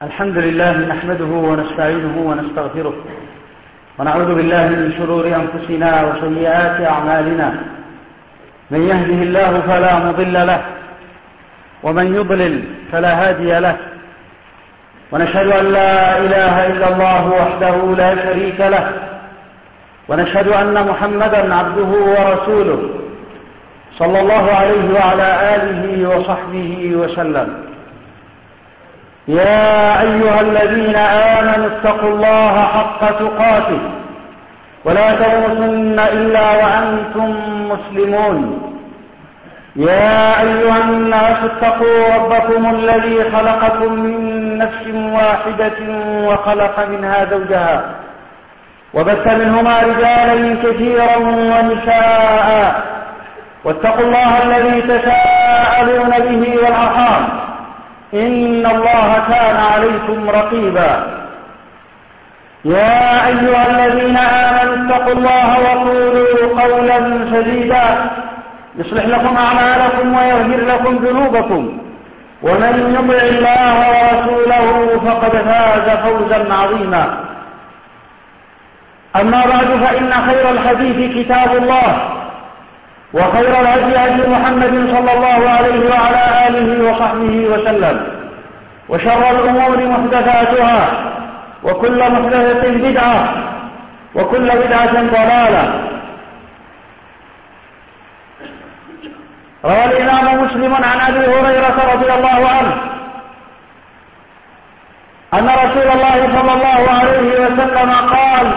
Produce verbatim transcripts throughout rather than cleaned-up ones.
الحمد لله نحمده ونستعينه ونستغفره ونعوذ بالله من شرور أنفسنا وسيئات أعمالنا. من يهده الله فلا مضل له ومن يضلل فلا هادي له، ونشهد أن لا إله إلا الله وحده لا شريك له، ونشهد أن محمدا عبده ورسوله صلى الله عليه وعلى آله وصحبه وسلم. يا أيها الذين آمنوا اتقوا الله حق تقاته ولا تموتن إلا وأنتم مسلمون. يا أيها الناس اتقوا ربكم الذي خلقكم من نفس واحدة وخلق منها زوجها وبث منهما رجالا كثيرا ونساء، واتقوا الله الذي تساءلون به والأرحام إن الله كان عليكم رقيبا. يا أيها الذين آمنوا اتقوا الله وقولوا قولا سديدا يصلح لكم أعمالكم ويغفر لكم ذنوبكم، ومن يطع الله ورسوله فقد فاز فوزا عظيما. أما بعد، فإن خير الحديث كتاب الله، وخير الهدي هدي محمد صلى الله عليه وعلى آله وصحبه وسلم، وشر الأمور محدثاتها، وكل محدثة بدعة، وكل بدعة ضلالة. روى الإمام مسلم عن أبي هريرة رضي الله عنه أن رسول الله صلى الله عليه وسلم قال: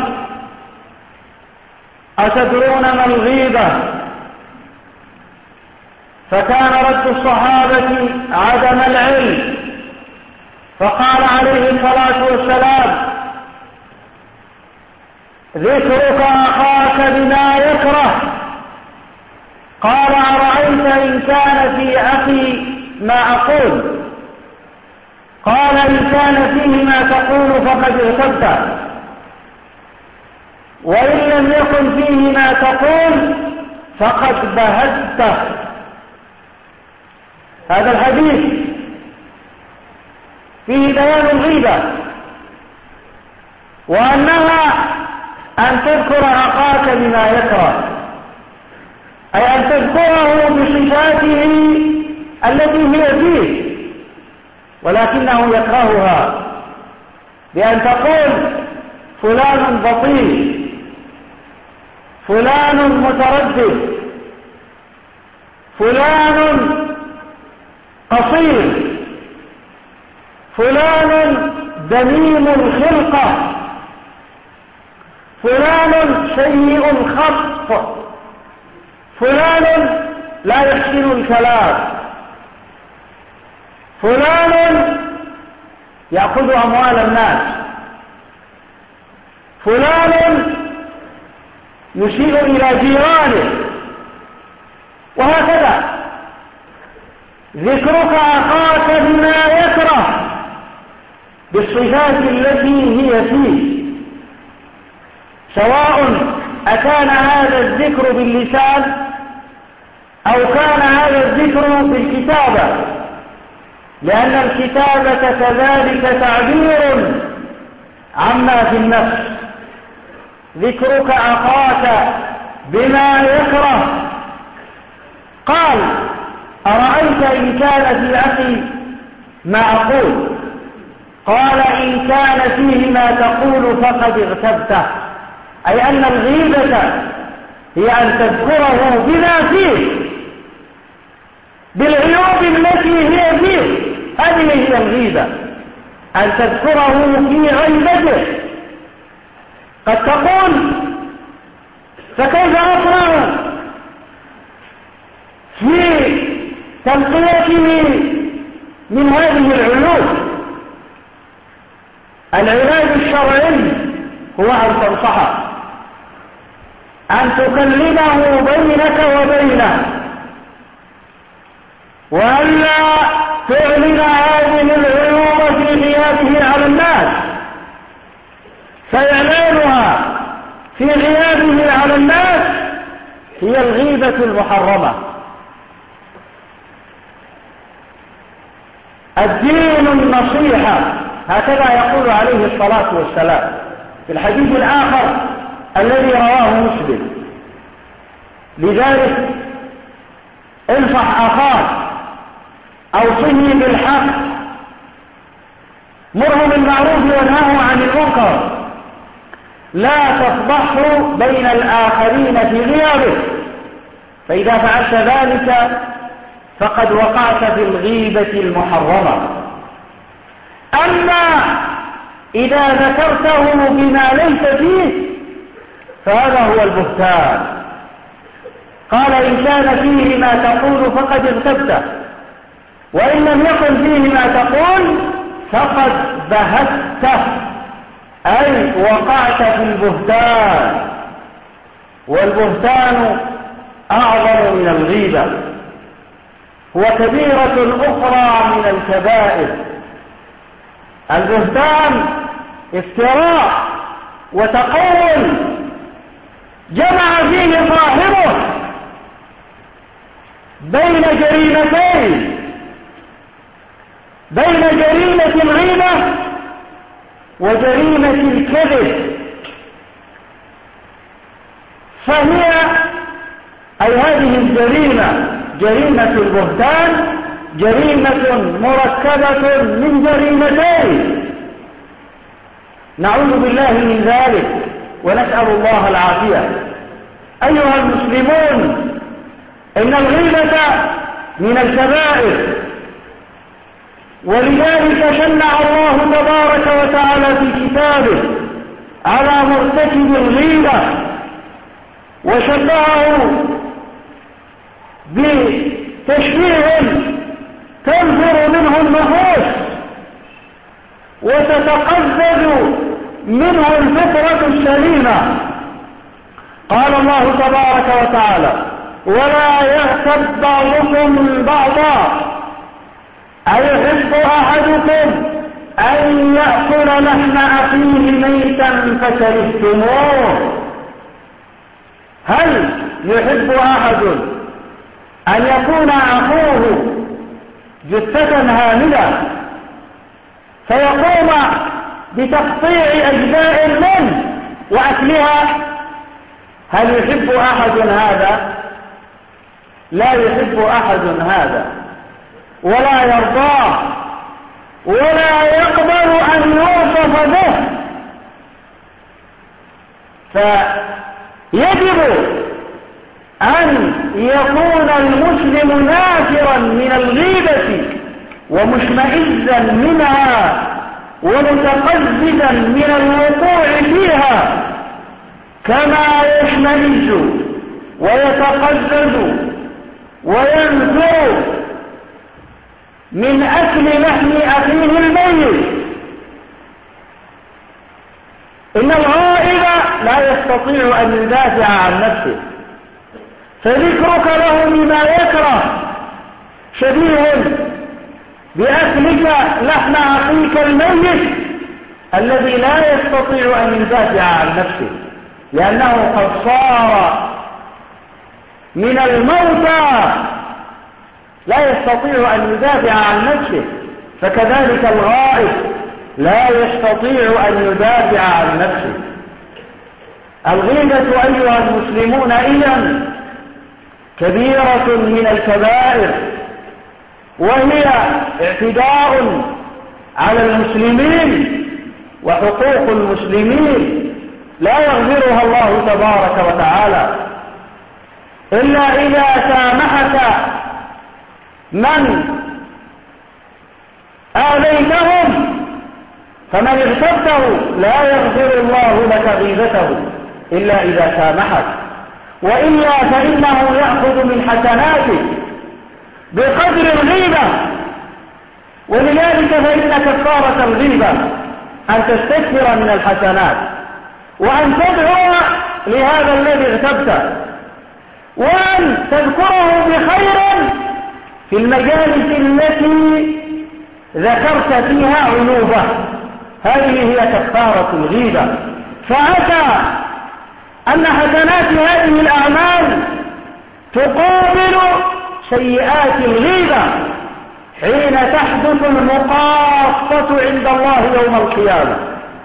أتدرون ما الغيبة؟ فكان رد الصحابة عدم العلم، فقال عليه الصلاة والسلام: ذكرك أخاك بما يكره. قال: أرأيت إن كان في أخي ما أقول؟ قال: إن كان فيه ما تقول فقد اغتبت، وإن لم يكن فيه ما تقول فقد بهته. هذا الحديث فيه بيان الغيبة، وأنها أن تذكر أخاك بما يكره، أي أن تذكره بصفاته التي هي فيه ولكنه يكرهها، بأن تقول فلان بطيء، فلان متردد، فلان قصير، فلان دميم الخلقة، فلان سيء الخط، فلان لا يحسن الكلام، فلان يأخذ أموال الناس، فلان يشير إلى جيرانه، وهكذا. ذكرك أخاك بما يكره بالصفات التي هي فيه، سواء أكان هذا الذكر باللسان أو كان هذا الذكر بالكتابة، لأن الكتابة كذلك تعبير عما في النفس. ذكرك أخاك بما يكره. قال: أرأيت إن كان في أخي ما أقول؟ قال: إن كان فيه ما تقول فقد اغتبته، أي أن الغيبة هي أن تذكره بما فيه، بالعيوب التي هي فيه. هذه هي الغيبة، أن تذكره في غيبته. قد تقول: فكيف أصنع في تنقيته من هذه العيوب؟ العلاج الشرعي هو أن تنصحه، أن تكلمه بينك وبينه، وألا تعلن هذه العيوب في غيابه على الناس، فإعلانها في غيابه على الناس هي الغيبة المحرمة. الدين النصيحة، هكذا يقول عليه الصلاة والسلام في الحديث الآخر الذي رواه مسلم. لذلك انصح أخاك، أوصه بالحق، مره بالمعروف وانهه عن المنكر، لا تفضحه بين الآخرين في غيابه، فإذا فعلت ذلك فقد وقعت في الغيبة المحرمة. أما إذا ذكرته بما ليس فيه فهذا هو البهتان. قال إن كان فيه ما تقول فقد اغتبته، وإن لم يكن فيه ما تقول فقد بهته، أي وقعت في البهتان، والبهتان أعظم من الغيبة، هو كبيرة أخرى من الكبائر. البهتان افتراء وتقول جمع فيه صاحبه بين جريمتين، بين جريمة الغيبة وجريمة الكذب، فهي أي هذه الجريمة جريمة البهتان جريمة مركبة من جريمتين، نعوذ بالله من ذلك ونسأل الله العافية. أيها المسلمون، إن الغيبة من الكبائر، ولذلك شنع الله تبارك وتعالى في كتابه على مرتكب الغيبة وشبهه بتشبيه تنفر منه النفوس وتتقزز منه الفطرة السليمة. قال الله تبارك وتعالى ولا يغتب بعضكم بعضا أيحب أحدكم أن يأكل لحم أخيه ميتا فكرهتموه. هل يحب أحد أن يكون أخوه جثة هامدة فيقوم بتقطيع أجزاء منه وأكلها؟ هل يحب أحد هذا؟ لا يحب أحد هذا، ولا يرضاه، ولا يقبل أن يوصف به. فيجب أن يكون المسلم نافرا من الغيبة ومشمئزا منها ومتقززا من الوقوع فيها، كما يشمئز ويتقزز وينفر من أكل لحم أخيه الميت. إن الغائب لا يستطيع أن يدافع عن نفسه، فذكرك له بما يكره شبيه بأكلك لحم أخيك الميت الذي لا يستطيع أن يدافع عن نفسه، لأنه قد صار من الموتى لا يستطيع أن يدافع عن نفسه، فكذلك الغائب لا يستطيع أن يدافع عن نفسه. الغيبة أيها المسلمون إذن كبيرة من الكبائر، وهي اعتداء على المسلمين وحقوق المسلمين لا يغفرها الله تبارك وتعالى إلا إذا سامحك من آذيتهم، فمن اغتبته لا يغفر الله لك غيبته إلا إذا سامحك، وإلا فإنه يأخذ من حسناتك بقدر الغيبة. ولذلك فإن كفارة الغيبة أن تستكثر من الحسنات، وأن تدعو لهذا الذي اغتبته، وأن تذكره بخير في المجالس التي ذكرت فيها عيوبه. هذه هي كفارة الغيبة. فأتى أن حسنات هذه الأعمال تقابل سيئات الغيبة، حين تحدث المقاصة عند الله يوم القيامة.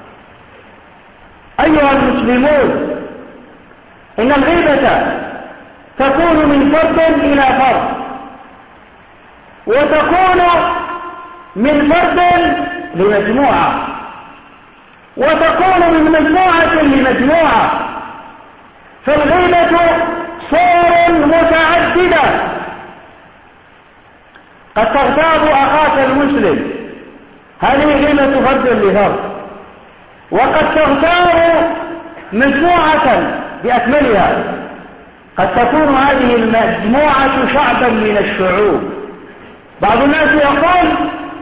أيها المسلمون، إن الغيبة تكون من فرد إلى فرد، وتكون من فرد لمجموعة، وتكون من مجموعة لمجموعة. فالغيبة صور متعددة، قد تغتاب أخاك المسلم، هذه غيبة فرد لفرد، وقد تغتاب مجموعة بأكملها، قد تكون هذه المجموعة شعبا من الشعوب. بعض الناس يقول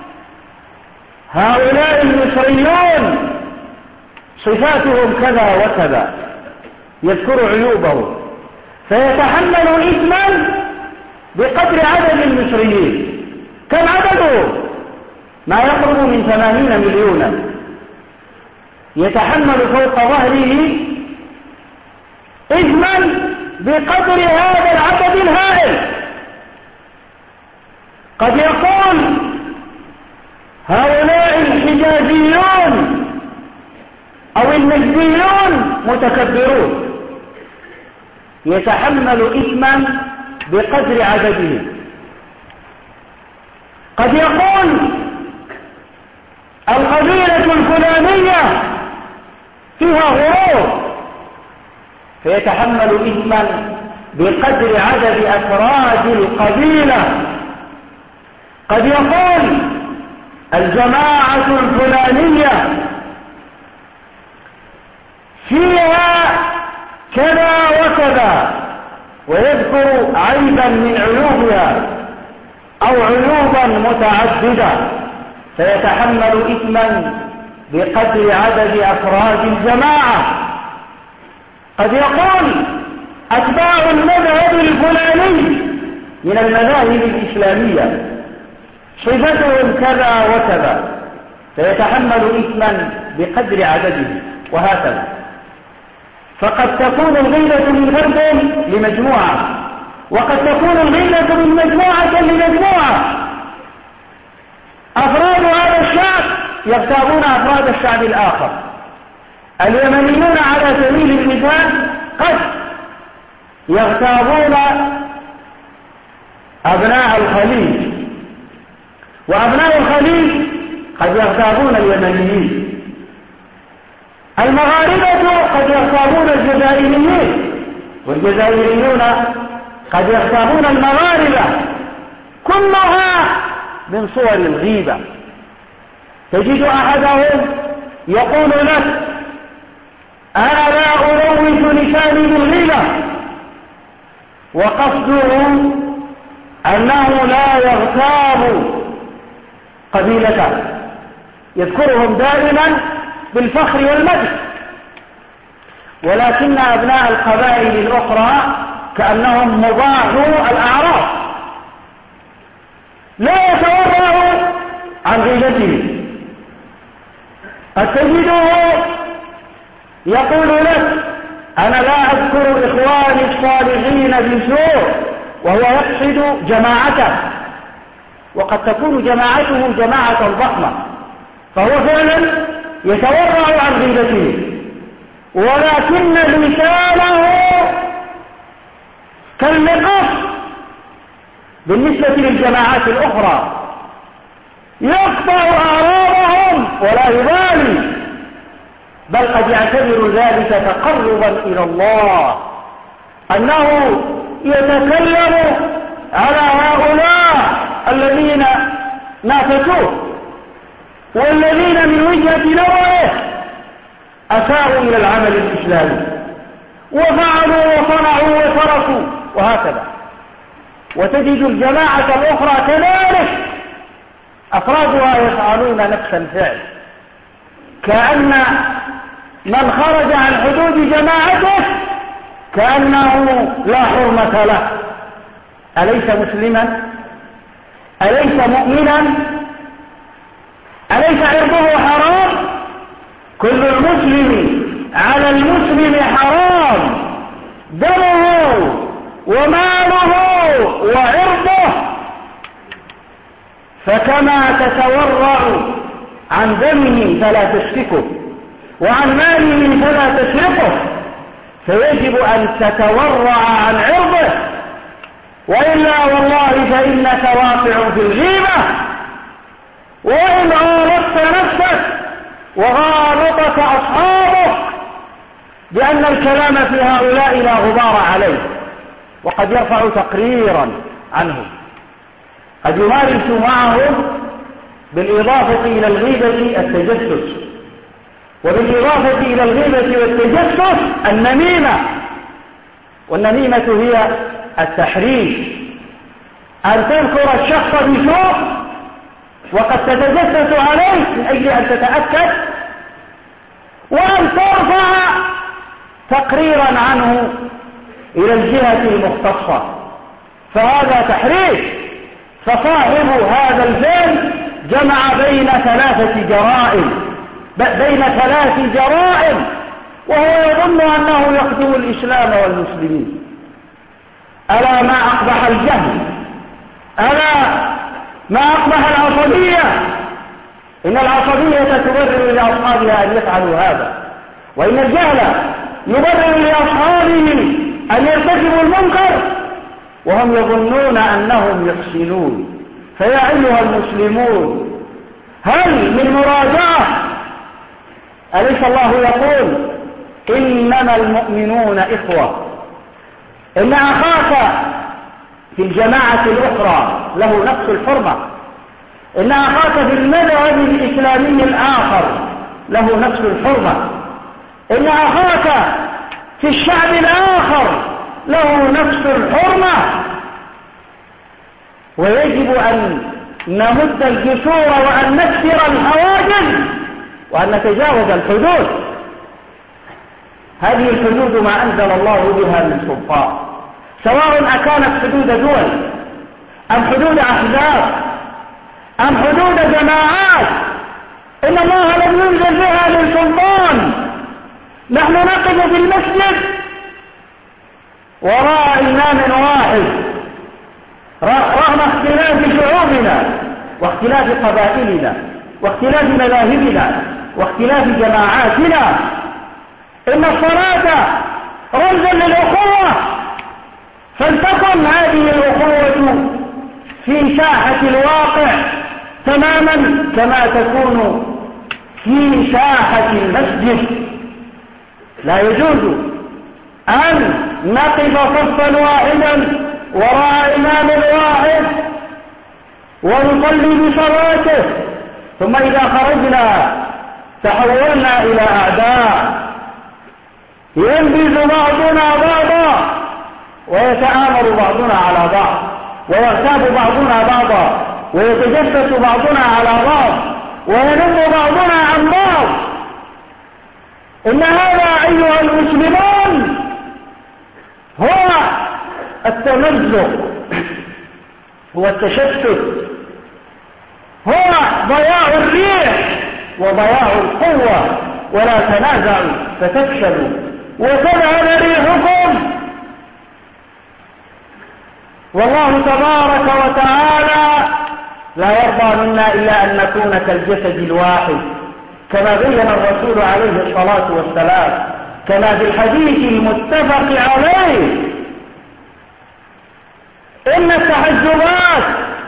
هؤلاء المصريون صفاتهم كذا وكذا، يذكر عيوبهم، فيتحمل إثما بقدر عدد المصريين. كم عددهم؟ ما يقرب من ثمانين مليونا. يتحمل فوق ظهره إثما بقدر هذا العدد الهائل. قد يقول هؤلاء الحجازيون أو النجديون متكبرون، يتحمل إثما بقدر عددهم. قد يقول القبيلة الفلانية فيها غرور، فيتحمل إثما بقدر عدد أفراد القبيلة. قد يقول الجماعة الفلانية فيها كذا وكذا، ويذكر عيبا من عيوبها أو عيوبا متعددة، فيتحمل إثما بقدر عدد أفراد الجماعة. قد يقول أتباع المذهب الفلاني من المذاهب الإسلامية صفتهم كذا وكذا، فيتحمل إثما بقدر عدده، وهكذا. فقد تكون الغيبة من فرد لمجموعة، وقد تكون الغيبة من مجموعة لمجموعة. أفراد هذا الشعب يغتابون أفراد الشعب الآخر. اليمنيون على سبيل المثال قد يغتابون أبناء الخليج، وأبناء الخليج قد يغتابون اليمنيين. المغاربة قد يغتابون الجزائريين، والجزائريون قد يغتابون المغاربة. كلها من صور الغيبة. تجد أحدهم يقول لك أنا لا أروج لساني بالغيبة، وقصده أنه لا يغتاب قبيلته، يذكرهم دائما بالفخر والمدح. ولكن أبناء القبائل الأخرى كأنهم مضاعوا الأعراض، لا يتورع عن غيبته. قد تجده يقول لك أنا لا أذكر إخواني الصالحين بسوء، وهو يقصد جماعته، وقد تكون جماعته جماعة ضخمة، فهو فعلا يتورع عن غيبته، ولكن لسانه كالمقص بالنسبة للجماعات الأخرى، يقطع أعراضهم ولا يبالي، بل قد يعتبر ذلك تقربا إلى الله، أنه يتكلم على هؤلاء الذين نافتوه، والذين من وجهة نظره أساءوا إلى العمل الإسلامي، وفعلوا وصنعوا وتركوا، وهكذا. وتجد الجماعة الأخرى كذلك أفرادها يفعلون نفس الفعل، كأن من خرج عن حدود جماعته كأنه لا حرمة له. أليس مسلما؟ أليس مؤمنا؟ أليس عرضه حرام؟ كل المسلم على المسلم حرام، دمه وماله وعرضه. فكما تتورع عن دمه فلا تسفكه وعن ماله فلا تسرقه، فيجب أن تتورع عن عرضه، وإلا والله فإنك واقع في الغيبة. وإن غالطت نفسك وغالطك أصحابك بأن الكلام في هؤلاء لا غبار عليه، وقد يرفع تقريرا عنهم، قد يمارس معهم بالإضافة إلى الغيبة التجسس، وبالإضافة إلى الغيبة والتجسس النميمة. والنميمة هي التحريش، أن تذكر الشخص بسوء وقد تتجسس عليه من أجل أن تتأكد، وأن ترفع تقريرا عنه إلى الجهة المختصة، فهذا تحريش. فصاحب هذا الفعل جمع بين ثلاثة جرائم بين ثلاث جرائم وهو يظن أنه يخدم الإسلام والمسلمين. ألا ما أقبح الجهل، ألا ما أقبح العصبية. إن العصبية تبرر لأصحابها أن يفعلوا هذا، وإن الجهل يبرر لأصحابه أن يرتكبوا المنكر وهم يظنون أنهم يحسنون. فيا أيها المسلمون، هل من مراجعة؟ أليس الله يقول إنما المؤمنون إخوة؟ إن أخاك في الجماعة الأخرى له نفس الحرمة، إن أخاك في المذهب الإسلامي الآخر له نفس الحرمة، إن أخاك في الشعب الآخر له نفس الحرمة. ويجب أن نمد الجسور وأن نكسر الحواجز وأن نتجاوز الحدود. هذه الحدود ما أنزل الله بها من سلطان، سواء أكانت حدود دول أم حدود أحزاب أم حدود جماعات، إن الله لم ينزل بها من سلطان. نحن نقف في المسجد وراء إمام واحد رغم اختلاف شعوبنا واختلاف قبائلنا واختلاف مذاهبنا واختلاف جماعاتنا. إن الصلاة رمزا للأخوة، فلتكن هذه الأخوة في ساحة الواقع تماما كما تكون في ساحة المسجد. لا يجوز أن نقف صفا واحدا وراء إمام واحد ونصلي بصلاته، ثم إذا خرجنا تحولنا إلى أعداء، ينبذ بعضنا بعضا ويتآمر بعضنا على بعض ويغتاب بعضنا بعضا ويتجسس بعضنا على بعض وينم بعضنا عن بعض. إن هذا أيها المسلمون هو التمزق، هو التشتت، هو ضياع الريح وضياع القوة. ولا تنازعوا فتفشلوا وتذهب ريحكم. والله تبارك وتعالى لا يرضى منا إلا أن نكون كالجسد الواحد، كما بين الرسول عليه الصلاة والسلام، كما في الحديث المتفق عليه. إن التحزبات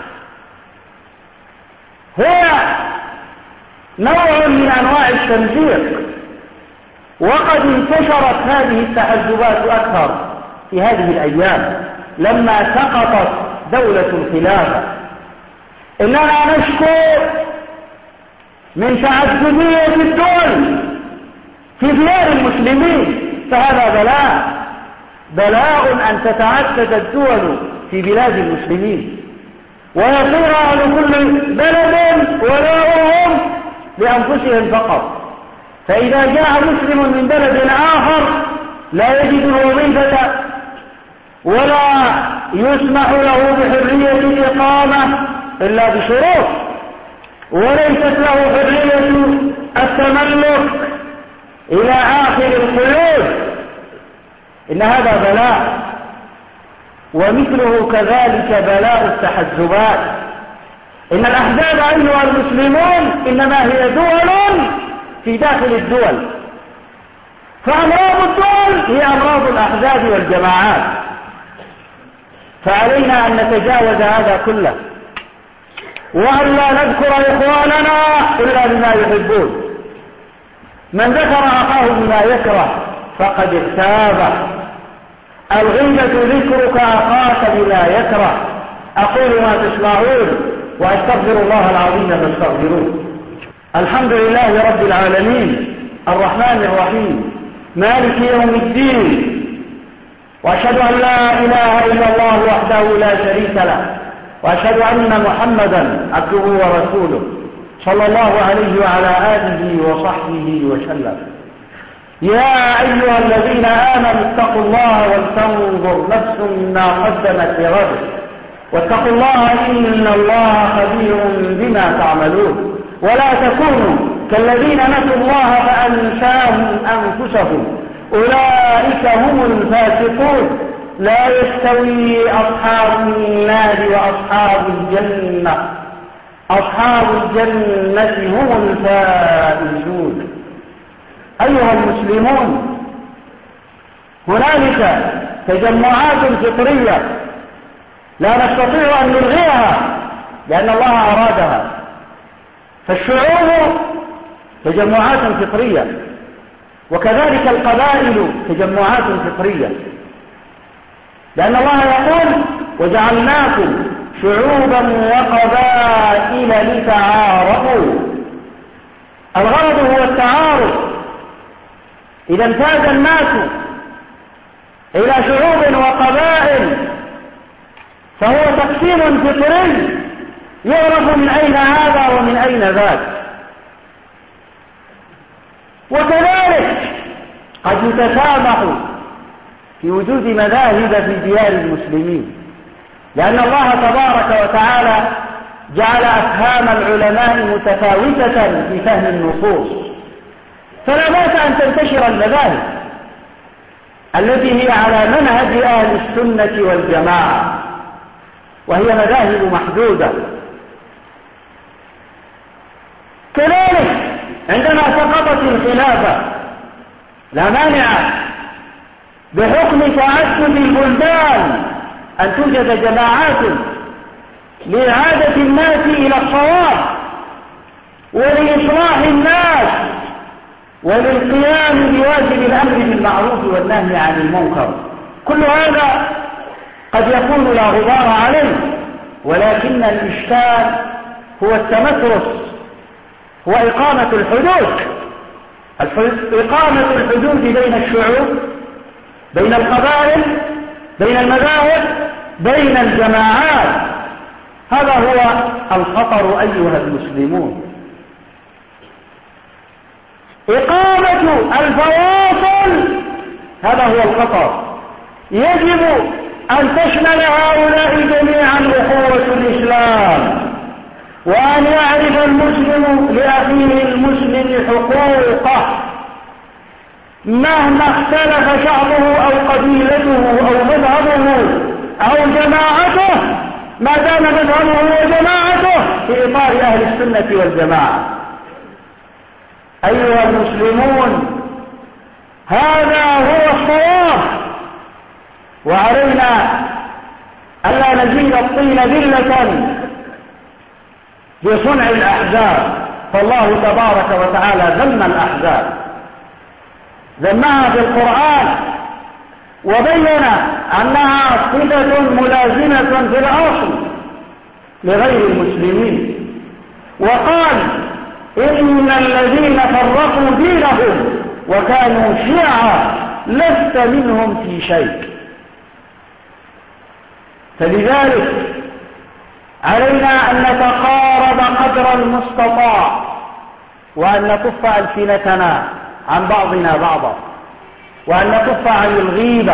هي نوع من أنواع التمزيق، وقد انتشرت هذه التحزبات أكثر في هذه الأيام لما سقطت دولة الخلافة. إننا نشكو من تعددية الدول في ديار المسلمين، فهذا بلاء بلاء أن تتعدد الدول في بلاد المسلمين ويصير أهل كل بلد ولاؤهم لأنفسهم فقط. فإذا جاء مسلم من بلد آخر لا يجد الوظيفة ولا يسمح له بحرية الإقامة إلا بشروط، وليست له حرية التملك إلى آخر القيود. إن هذا بلاء، ومثله كذلك بلاء التحزبات. إن الأحزاب أيها المسلمون إنما هي دول في داخل الدول، فأمراض الدول هي أمراض الأحزاب والجماعات. فعلينا أن نتجاوز هذا كله، وأن لا نذكر إخواننا إلا بما يحبون. من ذكر أخاه بما يكره فقد اغتاب. الغيبة ذكرك أخاك بما يكره. أقول ما تسمعون وأستغفر الله العظيم فاستغفروه. الحمد لله رب العالمين الرحمن الرحيم مالك يوم الدين، وأشهد أن لا إله إلا الله وحده لا شريك له، وأشهد أن محمدا عبده ورسوله صلى الله عليه وعلى آله وصحبه وسلم. يا أيها الذين آمنوا اتقوا الله ولتنظر نفس ما قدمت لغد، واتقوا الله إن الله خبير بما تعملون. ولا تكونوا كالذين نسوا الله فأنساهم أنفسهم أولئك هم الفاسقون. لا يستوي أصحاب النار وأصحاب الجنة، أصحاب الجنة هم الفائزون. أيها المسلمون، هنالك تجمعات فطرية لا نستطيع أن نلغيها لأن الله أرادها. فالشعوب تجمعات فطرية، وكذلك القبائل تجمعات فطرية، لأن الله يقول وجعلناكم شعوبا وقبائل لتعارفوا. الغرض هو التعارف. إذا امتاز الناس إلى شعوب وقبائل فهو تقسيم فطري يعرف من أين هذا ومن أين ذاك. وكذلك قد يتسامح في وجود مذاهب في ديار المسلمين، لأن الله تبارك وتعالى جعل أفهام العلماء متفاوتة في فهم النصوص، فلا بأس أن تنتشر المذاهب التي هي على منهج أهل السنة والجماعة، وهي مذاهب محدودة. كذلك عندما سقطت الخلافة لا مانع بحكم تعدد البلدان أن توجد جماعات لإعادة الناس إلى الصواب ولإصلاح الناس وللقيام بواجب الأمر بالمعروف والنهي عن المنكر. كل هذا قد يكون لا غبار عليه، ولكن الإشكال هو التمترس، هو إقامة الحدود، إقامة الحدود بين الشعوب، بين القبائل، بين المذاهب، بين الجماعات. هذا هو الخطر أيها المسلمون. إقامة الفواصل هذا هو الخطر. يجب أن تشمل هؤلاء جميعا أخوة الإسلام، وأن يعرف المسلم لأخيه المسلم حقوقه مهما اختلف شعبه أو قبيلته أو مذهبه أو جماعته، ما دام مذهبه وجماعته في إطار أهل السنة والجماعة. أيها المسلمون، هذا هو الصواب، وعلينا ألا نزيد الطين بلة بصنع الأحزاب. فالله تبارك وتعالى ذم الأحزاب، ذمها في القرآن وبين أنها صفة ملازمة في الأصل لغير المسلمين، وقال إن الذين فرقوا دينهم وكانوا شيعا لست منهم في شيء. فلذلك علينا أن نتقارب قدر المستطاع، وأن نكف ألسنتنا عن بعضنا بعضا، وأن نكف عن الغيبة.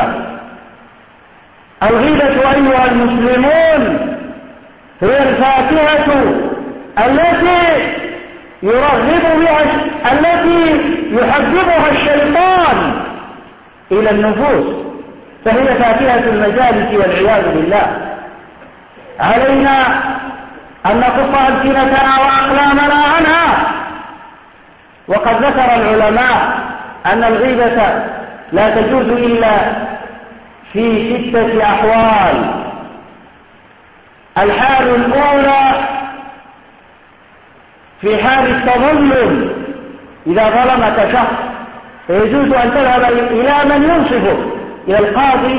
الغيبة أيها المسلمون هي الفاكهة التي يرغب بها التي يحببها الشيطان إلى النفوس، فهي فاكهة المجالس والعياذ بالله. علينا أن نكف ألسنتنا وأقلامنا عنها. وقد ذكر العلماء أن الغيبة لا تجوز إلا في ستة أحوال. الحال الأولى في حال التظلم، إذا ظلمك شخص فيجوز أن تذهب إلى من ينصفه، إلى القاضي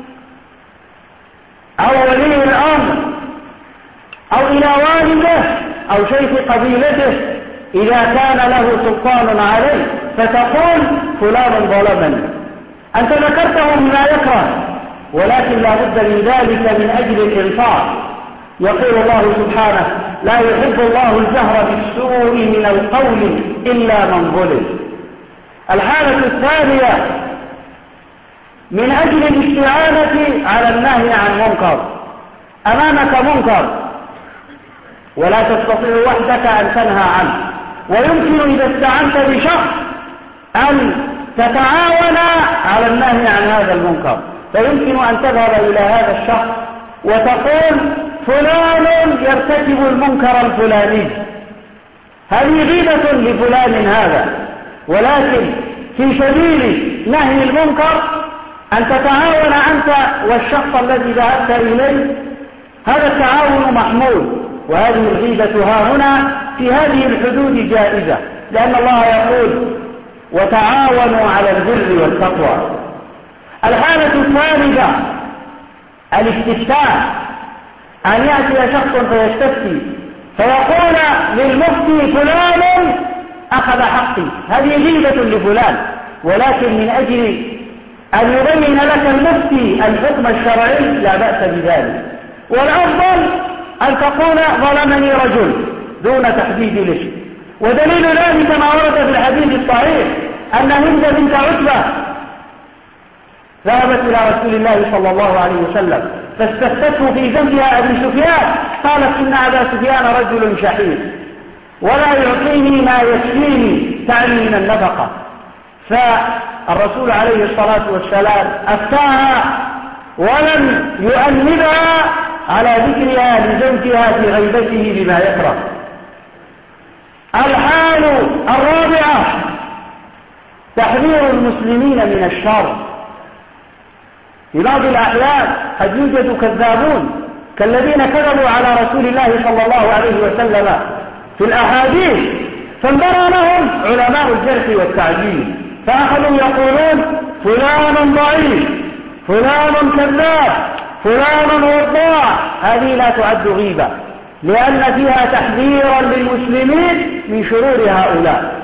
أو ولي الأمر أو إلى والده أو شيخ قبيلته إذا كان له سلطان عليه، فتقول فلان ظلمني. أنت ذكرته مما يكره، ولكن لا بد من ذلك من أجل الإنصاف. يقول الله سبحانه: لا يحب الله الجهر بالسوء من القول إلا من ظلم. الحالة الثانية من أجل الاستعانة على النهي عن منكر. أمامك منكر ولا تستطيع وحدك أن تنهى عنه، ويمكن إذا استعنت بشخص أن تتعاون على النهي عن هذا المنكر، فيمكن أن تذهب إلى هذا الشخص وتقول فلان يرتكب المنكر الفلاني، هذه غيبة لفلان هذا. ولكن في سبيل نهي المنكر أن تتعاون أنت والشخص الذي ذهبت إليه، هذا التعاون محمود، وهذه الغيبة ها هنا في هذه الحدود جائزة، لأن الله يقول: وتعاونوا على البر والتقوى. الحالة الثالثة الاستفتاء، أن يأتي شخص فيستفتي فيقول للمفتي فلان أخذ حقي، هذه غيبة لفلان، ولكن من أجل أن يبين لك المفتي الحكم الشرعي لا بأس بذلك. والأفضل أن تقول ظلمني رجل دون تحديد الاسم. ودليل ذلك ما ورد في الحديث الصحيح أن هند بنت عتبة ذهبت إلى رسول الله صلى الله عليه وسلم فاستفتته في زوجها أبي سفيان، قالت: إن أبا سفيان رجل شحيح ولا يعطيني ما يكفيني، تعني من النفقة. فالرسول عليه الصلاة والسلام أفتاها ولم يؤنبها على ذكرها لزوجها في غيبته بما يكره. الحال الرابعة تحذير المسلمين من الشر. في بعض الأحيان قد يوجد كذابون كالذين كذبوا على رسول الله صلى الله عليه وسلم في الأحاديث، فانبرى لهم علماء الجرح والتعديل، فأخذوا يقولون فلان ضعيف، فلان كذاب، فلان وضاع. هذه لا تعد غيبة، لأن فيها تحذيرا للمسلمين من شرور هؤلاء.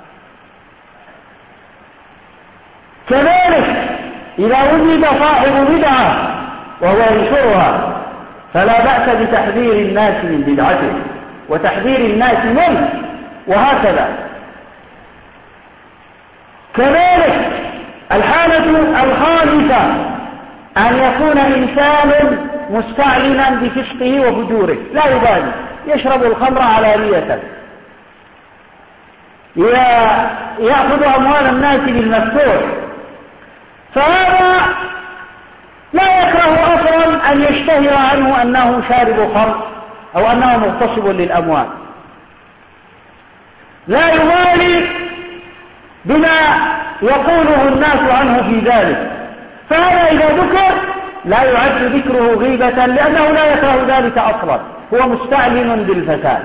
كذلك إذا وجد صاحب بدعة وهو ينشرها فلا بأس بتحذير الناس من بدعته وتحذير الناس منه، وهكذا. كذلك الحالة الخامسة أن يكون إنسان مستعلنا بفسقه وفجوره، لا يبالي، يشرب الخمر علانية، يأخذ أموال الناس بالمفتوح، فهذا لا يكره أصلا أن يشتهر عنه أنه شارب خمر أو أنه مغتصب للأموال، لا يبالي بما يقوله الناس عنه في ذلك، فهذا إذا ذكر لا يعد ذكره غيبة، لأنه لا يكره ذلك أصلا، هو مستعلن بالفساد.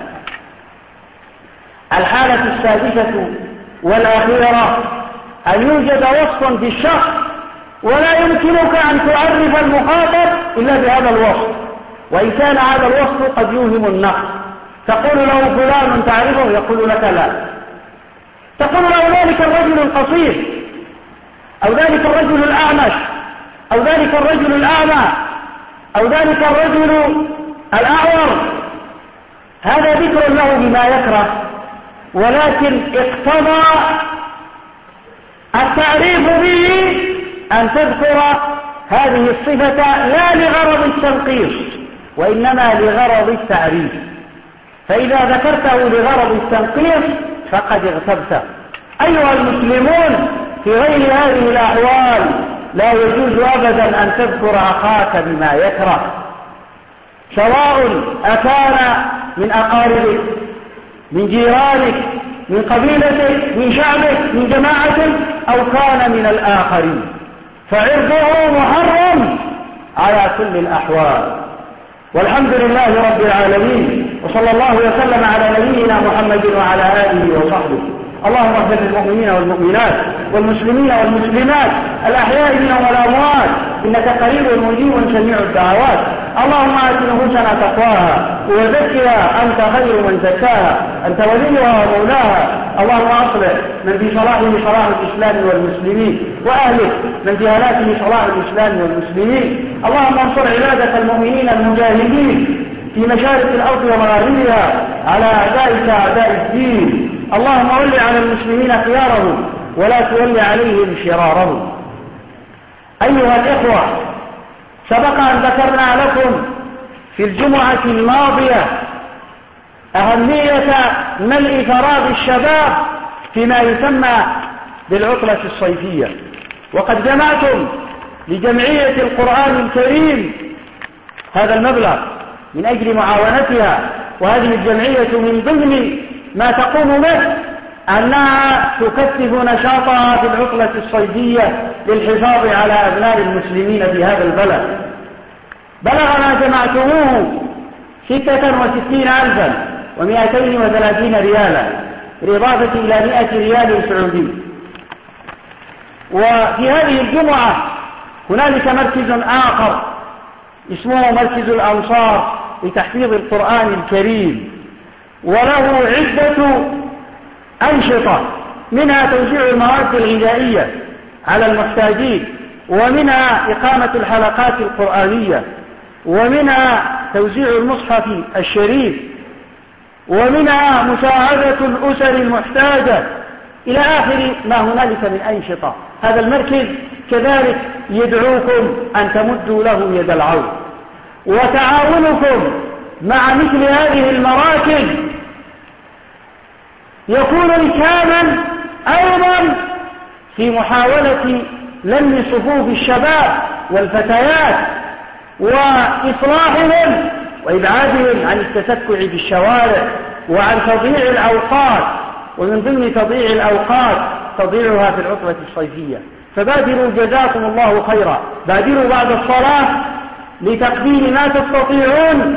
الحالة السادسة والأخيرة أن يوجد وصف في الشخص ولا يمكنك أن تعرف المخاطب إلا بهذا الوصف، وإن كان هذا الوصف قد يوهم النقص. تقول له فلان تعرفه؟ يقول لك لا. تقول له ذلك الرجل القصير، أو ذلك الرجل الأعمش، أو ذلك الرجل الأعمى، أو ذلك الرجل الأعور، هذا ذكر له بما يكره، ولكن اقتضى التعريف به أن تذكر هذه الصفة لا لغرض التنقيص وإنما لغرض التعريف، فإذا ذكرته لغرض التنقيص فقد اغتبته. أيها المسلمون، في غير هذه الأحوال لا يجوز أبدا أن تذكر أخاك بما يكره، سواء أكان من أقاربك، من جيرانك، من قبيلتك، من شعبك، من جماعتك، أو كان من الآخرين، فعرضه محرم على كل الأحوال. والحمد لله رب العالمين، وصلى الله وسلم على نبينا محمد وعلى آله وصحبه. اللهم اغفر للمؤمنين والمؤمنات والمسلمين والمسلمات الأحياء منهم والأموات، إنك قريب مجيب سميع الدعوات. اللهم آت نفوسنا تقواها وزكها أنت خير من زكاها، أنت وليها ومولاها. اللهم أصلح من في صلاحه صلاح الإسلام والمسلمين، وأهلك من في هلاكه صلاح الإسلام والمسلمين. اللهم انصر عبادك المؤمنين المجاهدين في مشارق الأرض ومغاربها على أعدائك أعداء الدين. اللهم ول على المسلمين خيارهم ولا تول عليهم شرارهم. أيها الإخوة، سبق أن ذكرنا لكم في الجمعة الماضية أهمية ملء فراغ الشباب فيما يسمى بالعطلة الصيفية، وقد جمعتم لجمعية القرآن الكريم هذا المبلغ من أجل معاونتها. وهذه الجمعية من ضمن ما تقوم به أنها تكثف نشاطها في العطلة الصيفية للحفاظ على أبناء المسلمين في هذا البلد. بلغ ما جمعتموه ستة وستين ألفا ومئتين وثلاثين ريالا، بالإضافة إلى مئة ريال سعودي. وفي هذه الجمعة هنالك مركز آخر اسمه مركز الأنصار لتحفيظ القرآن الكريم، وله عدة أنشطة، منها توزيع المواد الغذائية على المحتاجين، ومنها إقامة الحلقات القرآنية، ومنها توزيع المصحف الشريف، ومنها مساعدة الأسر المحتاجة، إلى آخر ما هنالك من أنشطة. هذا المركز كذلك يدعوكم أن تمدوا له يد العون، وتعاونكم مع مثل هذه المراكز يكون ركاما أيضا في محاولة لم صفوف الشباب والفتيات وإصلاحهم وإبعادهم عن التسكع في الشوارع وعن تضييع الأوقات. ومن ضمن تضييع الأوقات تضييعها في العطلة الصيفية. فبادروا جزاكم الله خيرا، بادروا بعد الصلاة لتقديم ما تستطيعون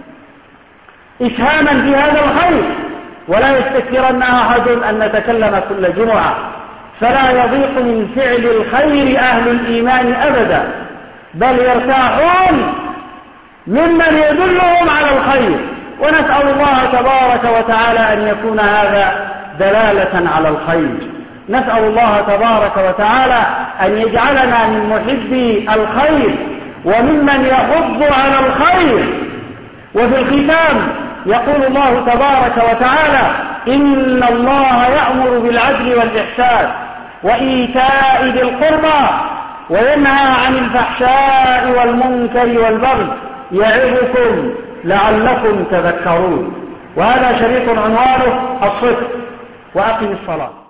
إسهاما في هذا الخير، ولا يستكثرن أحد أن نتكلم كل جمعة، فلا يضيق من فعل الخير أهل الإيمان أبدا، بل يرتاحون ممن يدلهم على الخير. ونسأل الله تبارك وتعالى أن يكون هذا دلالة على الخير. نسأل الله تبارك وتعالى أن يجعلنا من محبي الخير وممن يحض على الخير. وفي الختام يقول الله تبارك وتعالى: إن الله يأمر بالعدل والإحسان وإيتاء ذي القربى وينهى عن الفحشاء والمنكر والبغي يعظكم لعلكم تذكرون. وهذا شريط عنوانه الصدق. وأقم الصلاة.